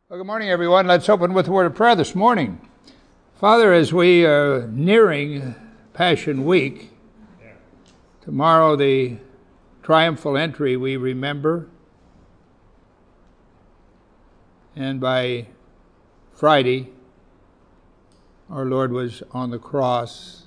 Well, good morning, everyone. Let's open with a word of prayer this morning. Father, as we are nearing Passion Week, tomorrow the triumphal entry we remember, and by Friday, our Lord was on the cross,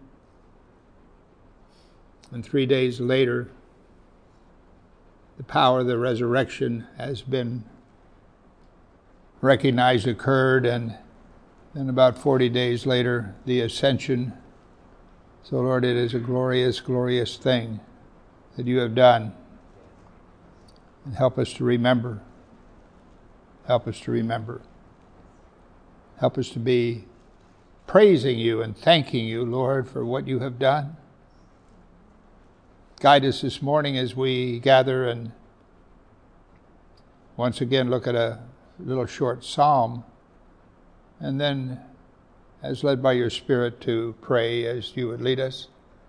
and 3 days later, the power of the resurrection has been recognized occurred, and then about 40 days later, the ascension. So, Lord, it is a glorious, glorious thing that you have done. And help us to remember. Help us to remember. Help us to be praising you and thanking you, Lord, for what you have done. Guide us this morning as we gather and once again look at a little short psalm, and then as led by your Spirit to pray as you would lead us.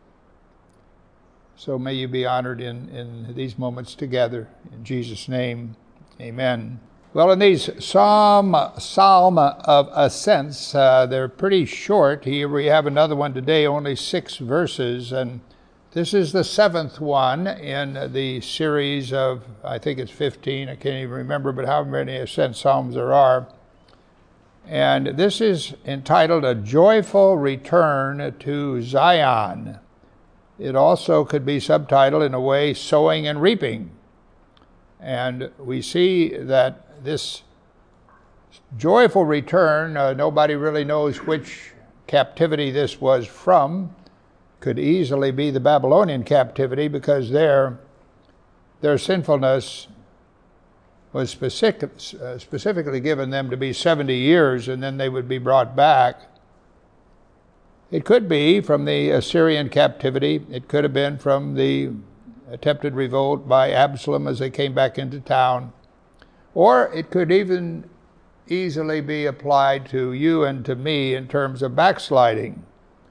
So may you be honored in these moments together. In Jesus' name, amen. Well, in these Psalm of Ascents, they're pretty short. Here we have another one today, only 6 verses, and this is the 7th one in the series of, I think it's 15, I can't even remember, but how many Ascent Psalms there are. And this is entitled A Joyful Return to Zion. It also could be subtitled, in a way, Sowing and Reaping. And we see that this joyful return, nobody really knows which captivity this was from. Could easily be the Babylonian captivity, because their sinfulness was specifically given them to be 70 years, and then they would be brought back. It could be from the Assyrian captivity. It could have been from the attempted revolt by Absalom as they came back into town. Or it could even easily be applied to you and to me in terms of backsliding,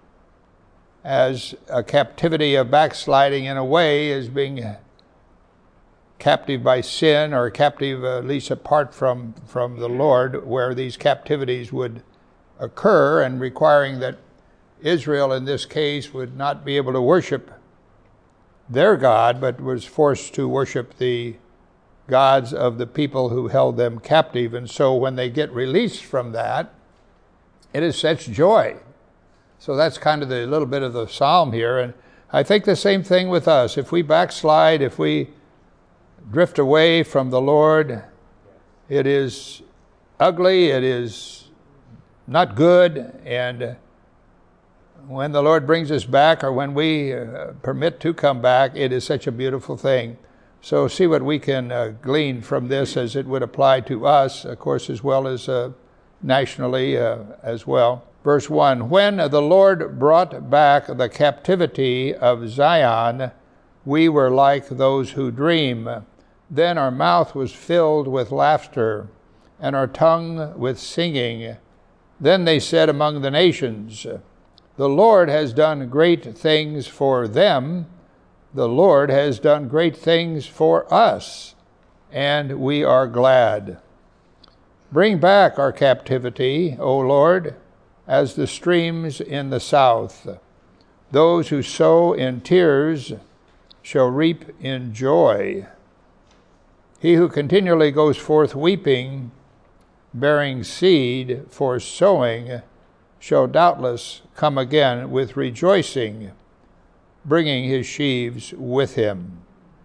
as a captivity of backsliding in a way is being captive by sin, or captive at least apart from the Lord, where these captivities would occur, and requiring that Israel in this case would not be able to worship their God, but was forced to worship the gods of the people who held them captive. And so when they get released from that, it is such joy. So that's kind of the little bit of the psalm here. And I think the same thing with us. If we backslide, if we drift away from the Lord, it is ugly, it is not good. And when the Lord brings us back, or when we permit to come back, it is such a beautiful thing. So see what we can glean from this as it would apply to us, of course, as well as nationally as well. Verse 1, when the Lord brought back the captivity of Zion, we were like those who dream. Then our mouth was filled with laughter, and our tongue with singing. Then they said among the nations, the Lord has done great things for them. The Lord has done great things for us, and we are glad. Bring back our captivity, O Lord, as the streams in the south. Those who sow in tears shall reap in joy. He who continually goes forth weeping, bearing seed for sowing, shall doubtless come again with rejoicing, bringing his sheaves with him.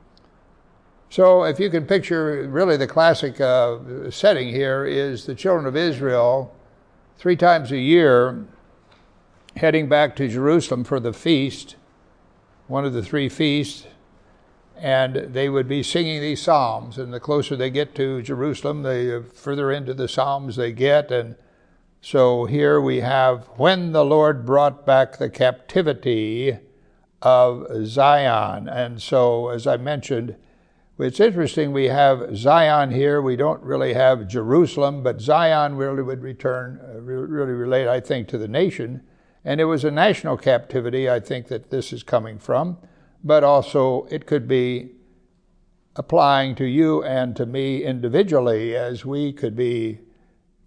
So if you can picture, really the classic setting here is the children of Israel 3 times a year heading back to Jerusalem for the feast, one of the 3 feasts, and they would be singing these psalms. And the closer they get to Jerusalem, the further into the psalms they get. And so here we have, when the Lord brought back the captivity of Zion. And so, as I mentioned, it's interesting, we have Zion here. We don't really have Jerusalem, but Zion really would really relate, I think, to the nation. And it was a national captivity, I think, that this is coming from. But also it could be applying to you and to me individually, as we could be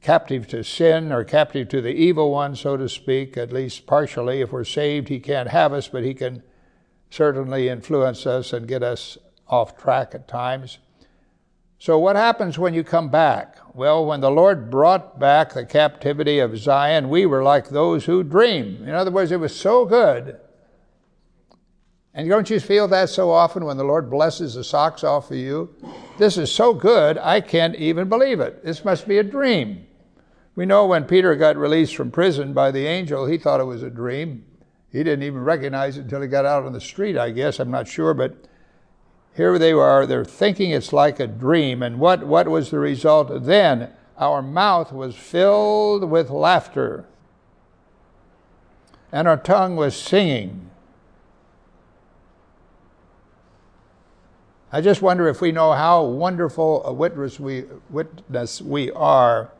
captive to sin or captive to the evil one, so to speak, at least partially. If we're saved, he can't have us, but he can certainly influence us and get us off track at times. So what happens when you come back? Well, when the Lord brought back the captivity of Zion, we were like those who dream. In other words, it was so good. And don't you feel that so often when the Lord blesses the socks off of you? This is so good, I can't even believe it. This must be a dream. We know when Peter got released from prison by the angel, he thought it was a dream. He didn't even recognize it until he got out on the street, I guess. I'm not sure, but here they are. They're thinking it's like a dream. And what was the result? Then our mouth was filled with laughter, and our tongue was singing. I just wonder if we know how wonderful a witness we are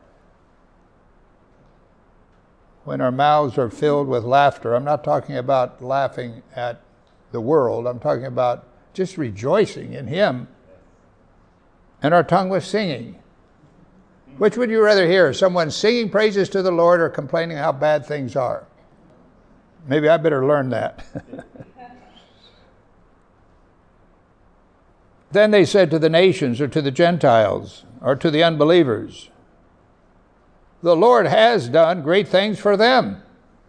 when our mouths are filled with laughter. I'm not talking about laughing at the world. I'm talking about just rejoicing in Him. And our tongue was singing. Which would you rather hear? Someone singing praises to the Lord or complaining how bad things are? Maybe I better learn that. Then they said to the nations or to the Gentiles or to the unbelievers, the Lord has done great things for them.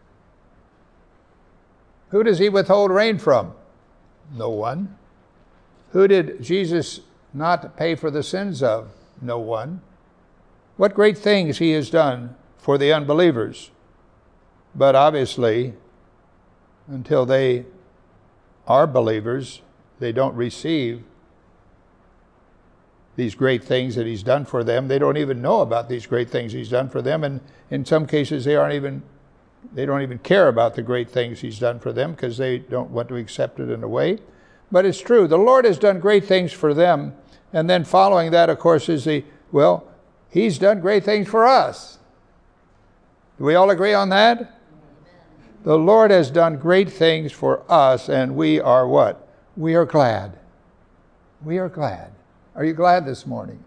Who does He withhold rain from? No one. Who did Jesus not pay for the sins of? No one. What great things He has done for the unbelievers. But obviously, until they are believers, they don't receive these great things that He's done for them. They don't even know about these great things He's done for them, and in some cases they don't even care about the great things He's done for them because they don't want to accept it in a way. But it's true. The Lord has done great things for them, and then following that, of course, is He's done great things for us. Do we all agree on that? The Lord has done great things for us, and we are what? We are glad. We are glad. Are you glad this morning?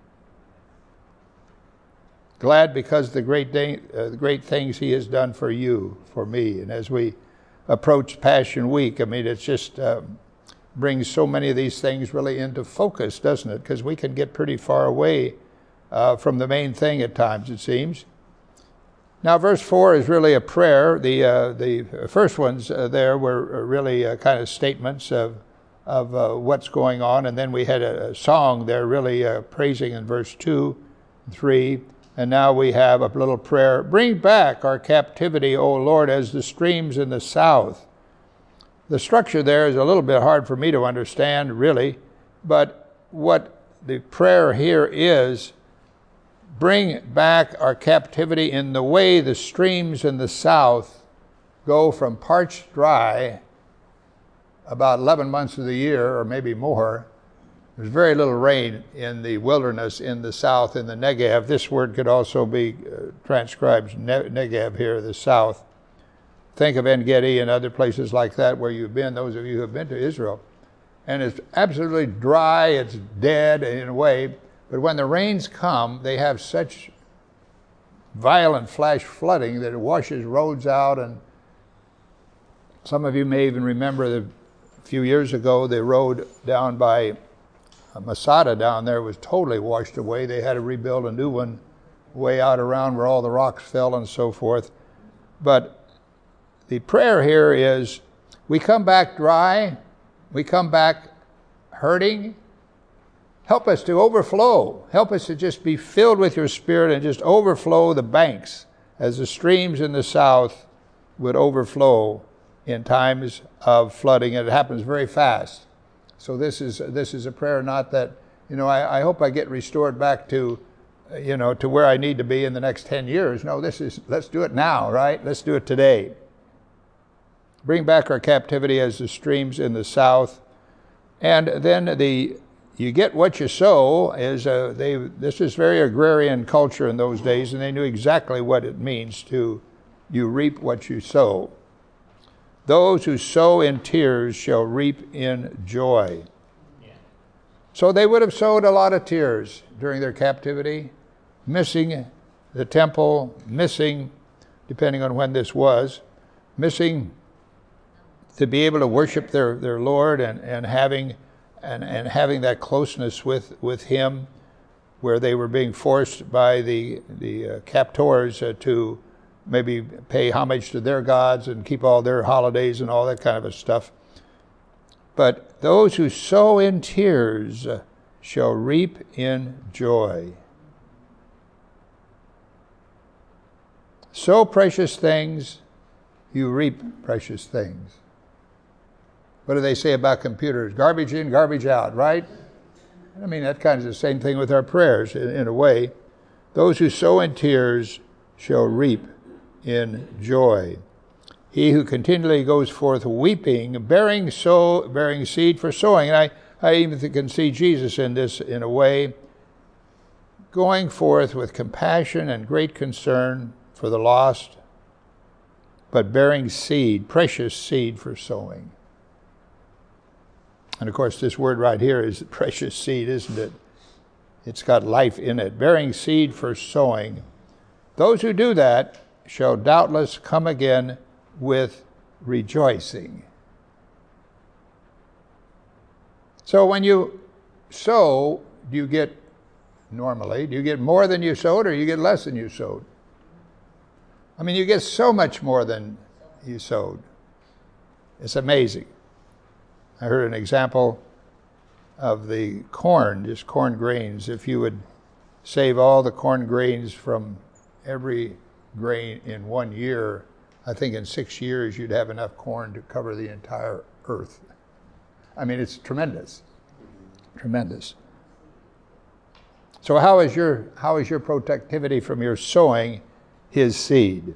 Glad because the great things He has done for you, for me. And as we approach Passion Week, I mean, it's just brings so many of these things really into focus, doesn't it? Because we can get pretty far away from the main thing at times, it seems. Now, verse 4 is really a prayer. The first ones there were really kind of statements of what's going on. And then we had a song there really praising in verse 2, 3. And now we have a little prayer. Bring back our captivity, O Lord, as the streams in the south. The structure there is a little bit hard for me to understand, really. But what the prayer here is, bring back our captivity in the way the streams in the south go from parched dry about 11 months of the year, or maybe more. There's very little rain in the wilderness in the south, in the Negev. This word could also be transcribed Negev here, the south. Think of En-Gedi and other places like that where you've been, those of you who have been to Israel. And it's absolutely dry, it's dead in a way. But when the rains come, they have such violent flash flooding that it washes roads out. And some of you may even remember that a few years ago, the road down by Masada down there was totally washed away. They had to rebuild a new one way out around where all the rocks fell and so forth. But the prayer here is, we come back dry, we come back hurting. Help us to overflow. Help us to just be filled with your Spirit and just overflow the banks as the streams in the south would overflow in times of flooding. And it happens very fast. So this is a prayer, not that, I hope I get restored back to, to where I need to be in the next 10 years. No, let's do it now, right? Let's do it today. Bring back our captivity as the streams in the south. And then you get what you sow. This is very agrarian culture in those days, and they knew exactly what it means to you reap what you sow. Those who sow in tears shall reap in joy. Yeah. So they would have sowed a lot of tears during their captivity, missing the temple, missing, depending on when this was, missing to be able to worship their Lord and having that closeness with Him, where they were being forced by the captors to maybe pay homage to their gods and keep all their holidays and all that kind of a stuff. But those who sow in tears shall reap in joy. Sow precious things, you reap precious things. What do they say about computers? Garbage in, garbage out, right? I mean, that kind of the same thing with our prayers, in a way. Those who sow in tears shall reap in joy. He who continually goes forth weeping, bearing seed for sowing. And I even can see Jesus in this, in a way, going forth with compassion and great concern for the lost, but bearing seed, precious seed for sowing. And of course, this word right here is precious seed, isn't it? It's got life in it. Bearing seed for sowing. Those who do that shall doubtless come again with rejoicing. So when you sow, do you get more than you sowed, or you get less than you sowed? I mean, you get so much more than you sowed. It's amazing. I heard an example of the corn, just corn grains. If you would save all the corn grains from every grain in 1 year, I think in 6 years you'd have enough corn to cover the entire earth. I mean, it's tremendous. Tremendous. So how is your productivity from your sowing His seed?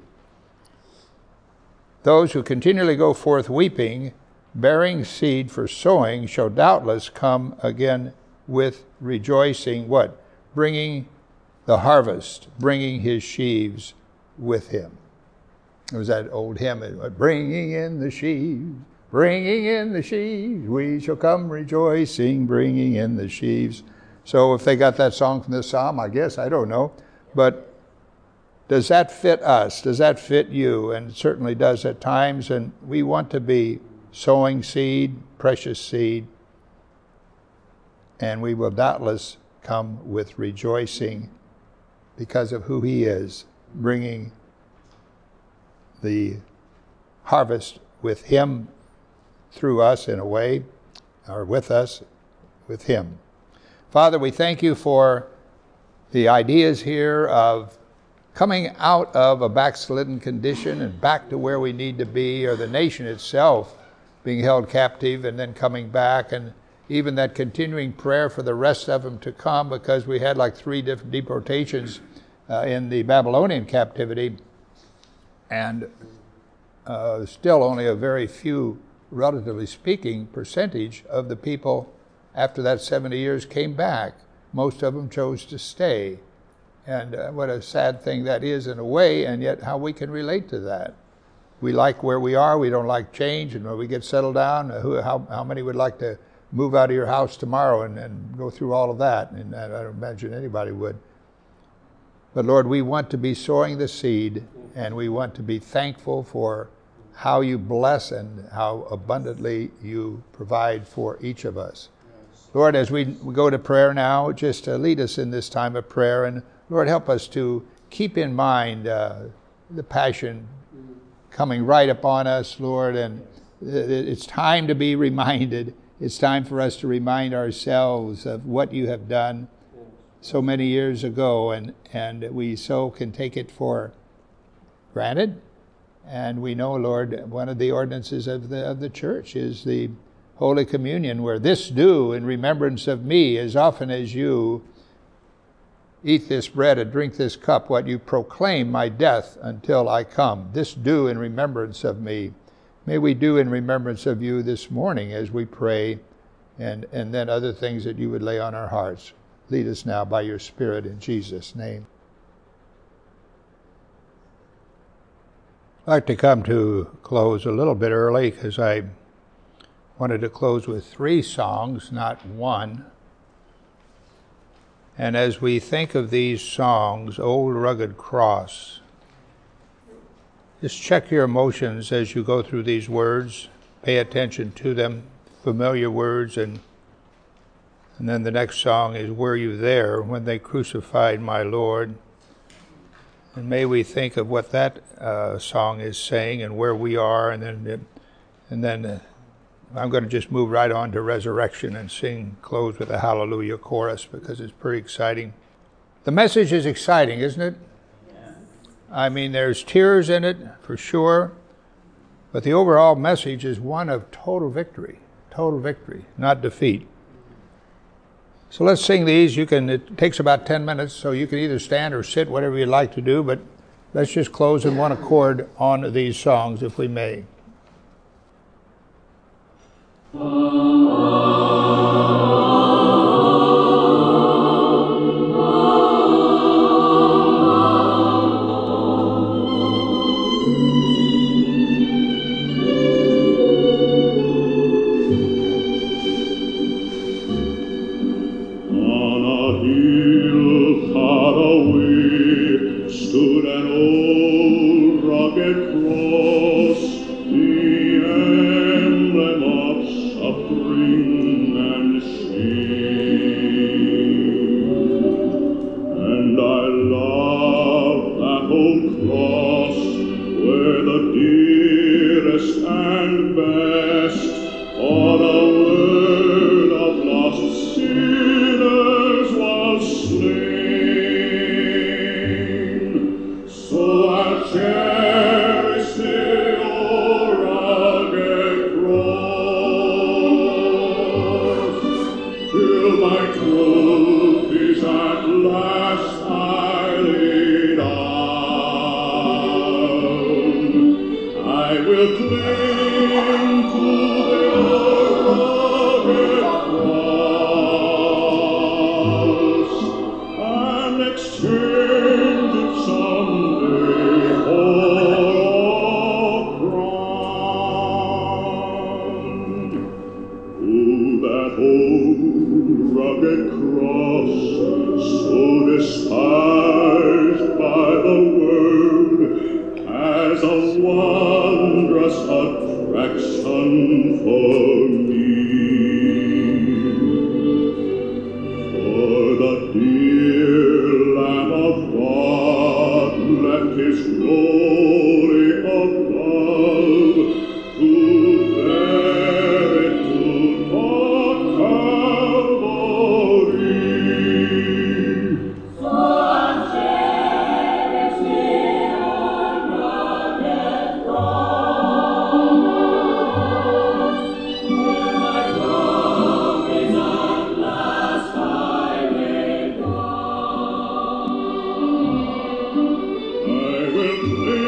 Those who continually go forth weeping, bearing seed for sowing, shall doubtless come again with rejoicing. What? Bringing the harvest, bringing His sheaves with Him. It was that old hymn, bringing in the sheaves, bringing in the sheaves, we shall come rejoicing, bringing in the sheaves. So if they got that song from this psalm, I guess, I don't know. But does that fit us? Does that fit you? And it certainly does at times. And we want to be sowing seed, precious seed. And we will doubtless come with rejoicing because of who He is, bringing the harvest with Him through us in a way, or with us, with Him. Father, we thank You for the ideas here of coming out of a backslidden condition and back to where we need to be, or the nation itself being held captive and then coming back, and even that continuing prayer for the rest of them to come, because we had like 3 different deportations in the Babylonian captivity, and still only a very few, relatively speaking, percentage of the people after that 70 years came back. Most of them chose to stay. And what a sad thing that is in a way, and yet how we can relate to that. We like where we are, we don't like change, and when we get settled down, how many would like to move out of your house tomorrow and go through all of that? And I don't imagine anybody would. But Lord, we want to be sowing the seed, and we want to be thankful for how You bless and how abundantly You provide for each of us. Lord, as we go to prayer now, just lead us in this time of prayer, and Lord, help us to keep in mind the passion coming right upon us, Lord, and it's time to be reminded. It's time for us to remind ourselves of what You have done so many years ago, and we so can take it for granted. And we know, Lord, one of the ordinances of the church is the Holy Communion, where this do in remembrance of me, as often as you eat this bread and drink this cup, what You proclaim my death until I come. This do in remembrance of me. May we do in remembrance of You this morning as we pray, and then other things that You would lay on our hearts. Lead us now by Your Spirit in Jesus' name. I'd like to come to close a little bit early because I wanted to close with 3 songs, not 1. And as we think of these songs, Old Rugged Cross, just check your emotions as you go through these words. Pay attention to them, familiar words, and then the next song is Were You There When They Crucified My Lord? And may we think of what that song is saying and where we are, and then I'm going to just move right on to Resurrection and close with a Hallelujah chorus because it's pretty exciting. The message is exciting, isn't it? Yeah. I mean, there's tears in it for sure, but the overall message is one of total victory, not defeat. So let's sing these. It takes about 10 minutes, so you can either stand or sit, whatever you'd like to do, but let's just close in one accord on these songs, if we may. I will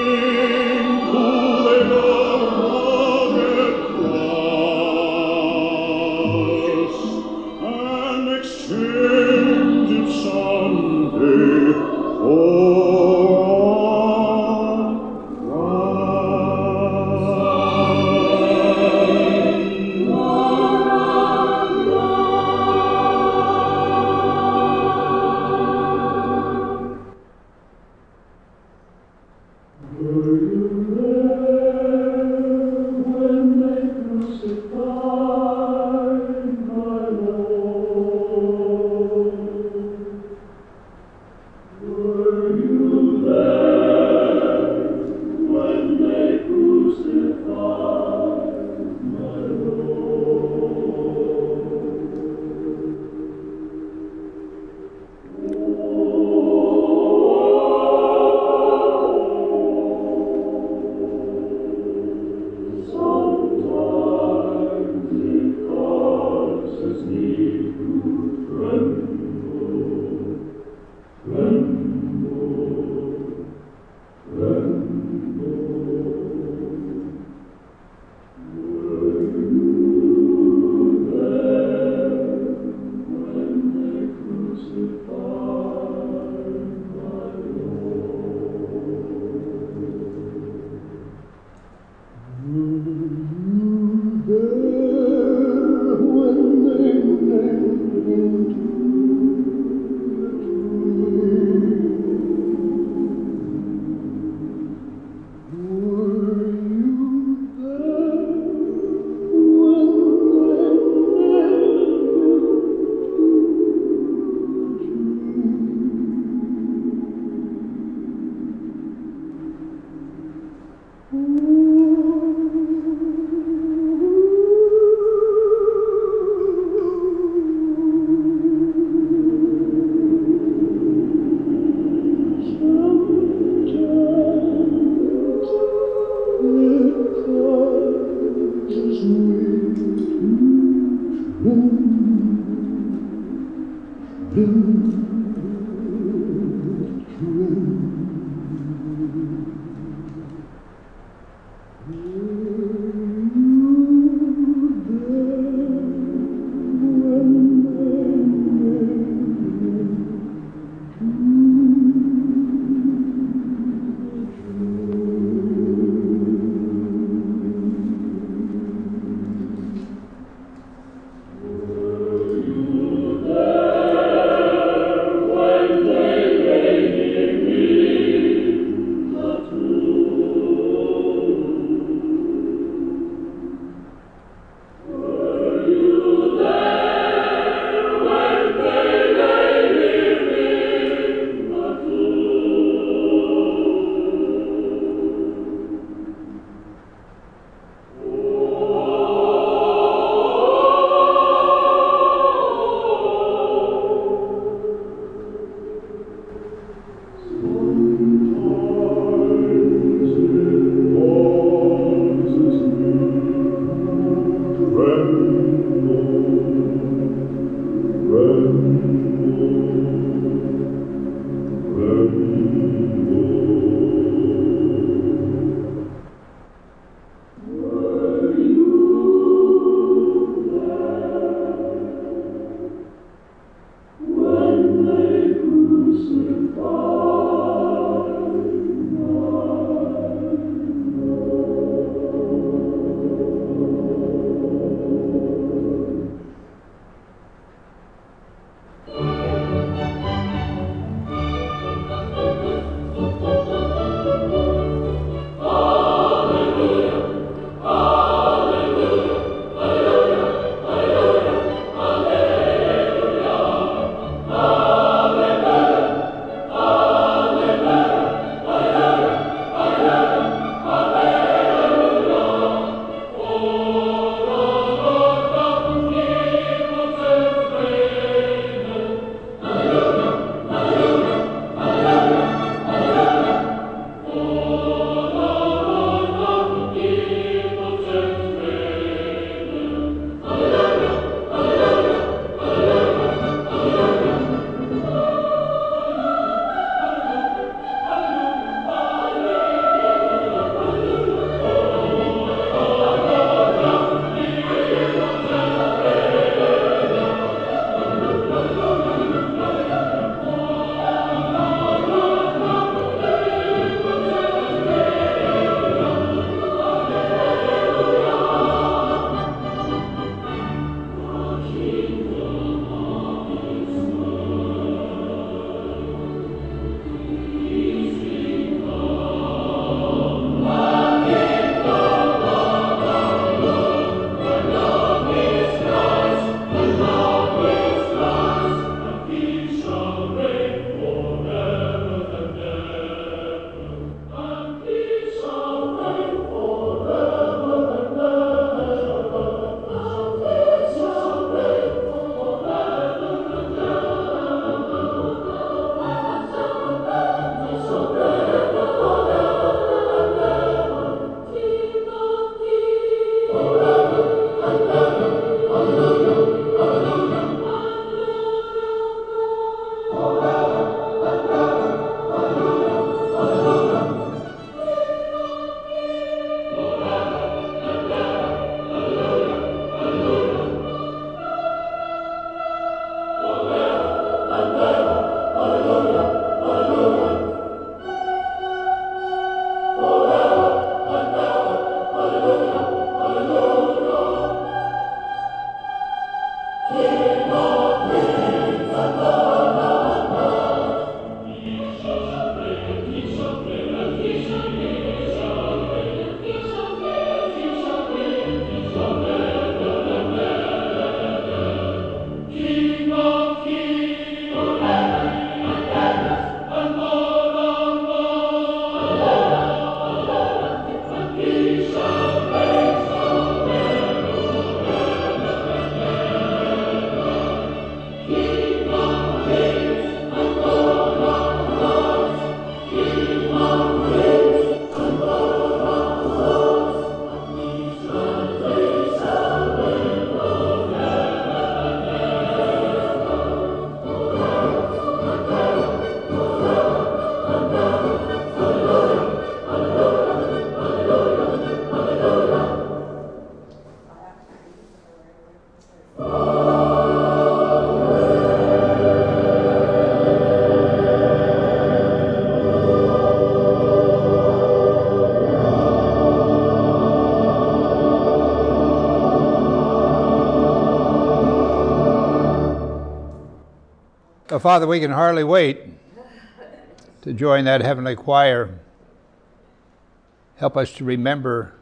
So, Father, we can hardly wait to join that heavenly choir. Help us to remember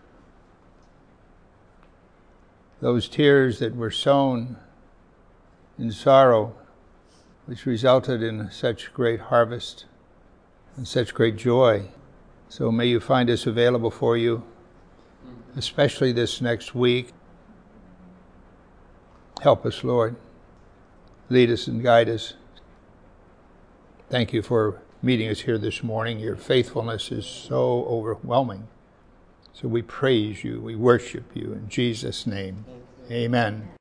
those tears that were sown in sorrow, which resulted in such great harvest and such great joy. So may you find us available for you, especially this next week. Help us, Lord. Lead us and guide us. Thank you for meeting us here this morning. Your faithfulness is so overwhelming. So we praise you, we worship you in Jesus' name. Amen.